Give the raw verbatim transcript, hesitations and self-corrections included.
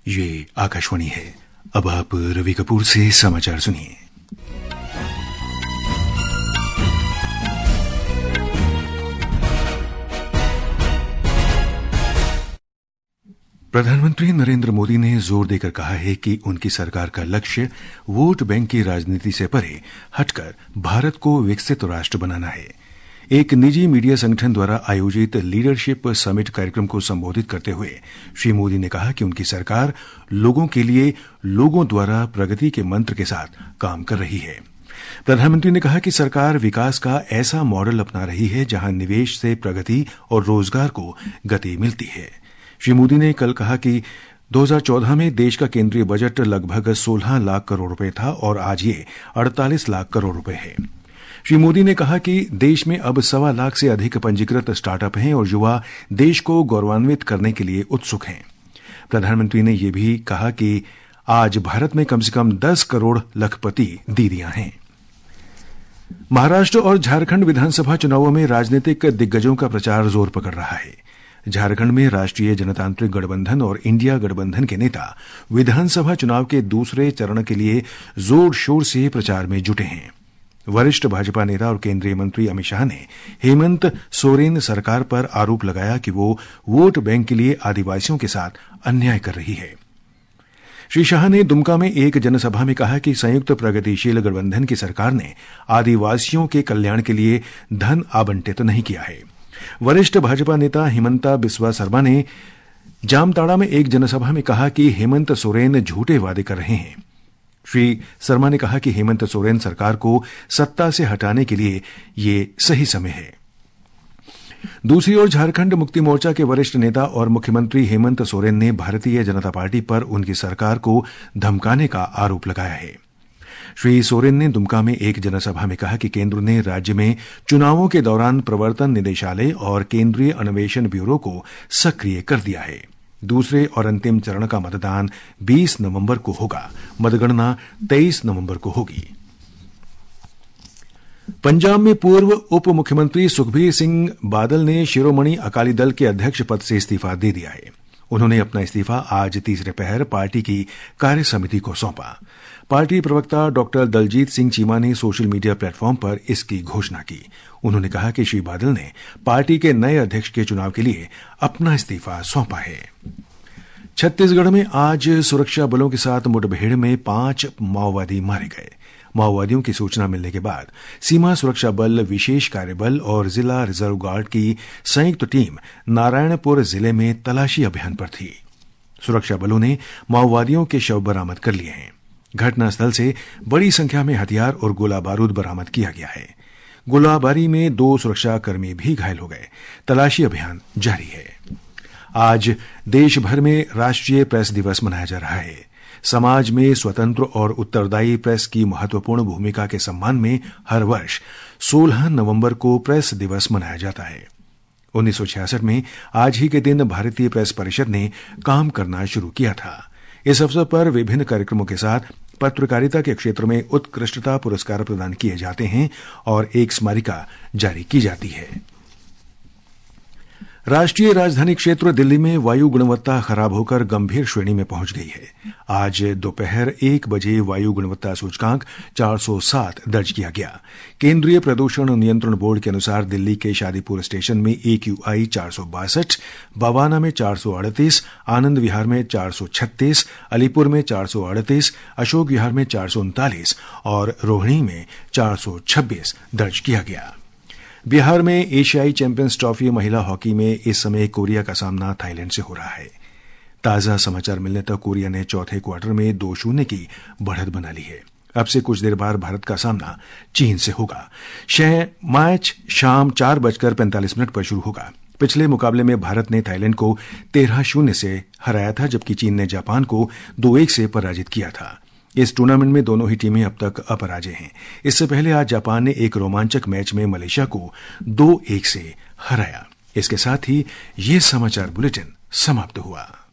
ये आकाशवाणी है। अब आप रवि कपूर से समाचार सुनिए। प्रधानमंत्री नरेंद्र मोदी ने जोर देकर कहा है कि उनकी सरकार का लक्ष्य वोट बैंक की राजनीति से परे हटकर भारत को विकसित राष्ट्र बनाना है। एक निजी मीडिया संगठन द्वारा आयोजित लीडरशिप समिट कार्यक्रम को संबोधित करते हुए श्री मोदी ने कहा कि उनकी सरकार लोगों के लिए लोगों द्वारा प्रगति के मंत्र के साथ काम कर रही है। प्रधानमंत्री ने कहा कि सरकार विकास का ऐसा मॉडल अपना रही है जहां निवेश से प्रगति और रोजगार को गति मिलती है। श्री मोदी ने कल कहा कि दो हज़ार चौदह में देश का केंद्रीय बजट लगभग सोलह लाख करोड़ रुपए था और आज ये अड़तालीस लाख करोड़ रुपए है। श्री मोदी ने कहा कि देश में अब सवा लाख से अधिक पंजीकृत स्टार्टअप हैं और युवा देश को गौरवान्वित करने के लिए उत्सुक हैं। प्रधानमंत्री ने यह भी कहा कि आज भारत में कम से कम दस करोड़ लखपति दीदियां हैं। महाराष्ट्र और झारखंड विधानसभा चुनावों में राजनीतिक दिग्गजों का प्रचार जोर पकड़ रहा है। झारखंड में राष्ट्रीय जनतांत्रिक गठबंधन और इंडिया गठबंधन के नेता विधानसभा चुनाव के दूसरे चरण के लिए जोर शोर से प्रचार में जुटे हैं। वरिष्ठ भाजपा नेता और केंद्रीय मंत्री अमित शाह ने हेमंत सोरेन सरकार पर आरोप लगाया कि वो वोट बैंक के लिए आदिवासियों के साथ अन्याय कर रही है। श्री शाह ने दुमका में एक जनसभा में कहा कि संयुक्त प्रगतिशील गठबंधन की सरकार ने आदिवासियों के कल्याण के लिए धन आवंटित नहीं किया है। वरिष्ठ भाजपा नेता हिमंता बिस्वा शर्मा ने जामताड़ा में एक जनसभा में कहा कि हेमंत सोरेन झूठे वादे कर रहे हैं। श्री शर्मा ने कहा कि हेमंत सोरेन सरकार को सत्ता से हटाने के लिए ये सही समय है। दूसरी ओर झारखंड मुक्ति मोर्चा के वरिष्ठ नेता और मुख्यमंत्री हेमंत सोरेन ने भारतीय जनता पार्टी पर उनकी सरकार को धमकाने का आरोप लगाया है। श्री सोरेन ने दुमका में एक जनसभा में कहा कि केंद्र ने राज्य में चुनावों के दौरान प्रवर्तन निदेशालय और केंद्रीय अन्वेषण ब्यूरो को सक्रिय कर दिया है। दूसरे और अंतिम चरण का मतदान बीस नवंबर को होगा। मतगणना तेईस नवंबर को होगी। पंजाब में पूर्व उप मुख्यमंत्री सुखबीर सिंह बादल ने शिरोमणि अकाली दल के अध्यक्ष पद से इस्तीफा दे दिया है। उन्होंने अपना इस्तीफा आज तीसरे पहर पार्टी की कार्य समिति को सौंपा। पार्टी प्रवक्ता डॉक्टर दलजीत सिंह चीमा ने सोशल मीडिया प्लेटफॉर्म पर इसकी घोषणा की। उन्होंने कहा कि श्री बादल ने पार्टी के नए अध्यक्ष के चुनाव के लिए अपना इस्तीफा सौंपा है। छत्तीसगढ़ में आज सुरक्षा बलों के साथ मुठभेड़ में पांच माओवादी मारे गए। माओवादियों की सूचना मिलने के बाद सीमा सुरक्षा बल, विशेष कार्यबल और जिला रिजर्व गार्ड की संयुक्त टीम नारायणपुर जिले में तलाशी अभियान पर थी। सुरक्षा बलों ने माओवादियों के शव बरामद कर लिए हैं। घटनास्थल से बड़ी संख्या में हथियार और गोला बारूद बरामद किया गया है। गोलाबारी में दो सुरक्षाकर्मी भी घायल हो गए। तलाशी अभियान जारी है। आज देश भर में राष्ट्रीय प्रेस दिवस मनाया जा रहा है। समाज में स्वतंत्र और उत्तरदायी प्रेस की महत्वपूर्ण भूमिका के सम्मान में हर वर्ष सोलह नवंबर को प्रेस दिवस मनाया जाता है। उन्नीस सौ छियासठ में आज ही के दिन भारतीय प्रेस परिषद ने काम करना शुरू किया था। इस अवसर पर विभिन्न कार्यक्रमों के साथ पत्रकारिता के क्षेत्र में उत्कृष्टता पुरस्कार प्रदान किए जाते हैं और एक स्मारिका जारी की जाती है। राष्ट्रीय राजधानी क्षेत्र दिल्ली में वायु गुणवत्ता खराब होकर गंभीर श्रेणी में पहुंच गई है। आज दोपहर एक बजे वायु गुणवत्ता सूचकांक चार सौ सात दर्ज किया गया। केंद्रीय प्रदूषण नियंत्रण बोर्ड के अनुसार दिल्ली के शादीपुर स्टेशन में एक्यूआई चार सौ बासठ, बवाना में चार सौ अड़तीस, आनंद विहार में चार सौ छत्तीस, अलीपुर में चार सौ अड़तीस, अशोक विहार में चार सौ उनतालीस और रोहिणी में चार सौ छब्बीस दर्ज किया गया। बिहार में एशियाई चैंपियंस ट्रॉफी महिला हॉकी में इस समय कोरिया का सामना थाईलैंड से हो रहा है। ताजा समाचार मिलने तक कोरिया ने चौथे क्वार्टर में दो शून्य की बढ़त बना ली है। अब से कुछ देर बाद भारत का सामना चीन से होगा। शह मैच शाम चार बजकर पैंतालीस मिनट पर शुरू होगा। पिछले मुकाबले में भारत ने थाईलैंड को तेरह शून्य से हराया था, जबकि चीन ने जापान को दो एक से पराजित किया था। इस टूर्नामेंट में दोनों ही टीमें अब तक अपराजय हैं। इससे पहले आज जापान ने एक रोमांचक मैच में मलेशिया को दो एक से हराया। इसके साथ ही ये समाचार बुलेटिन समाप्त हुआ।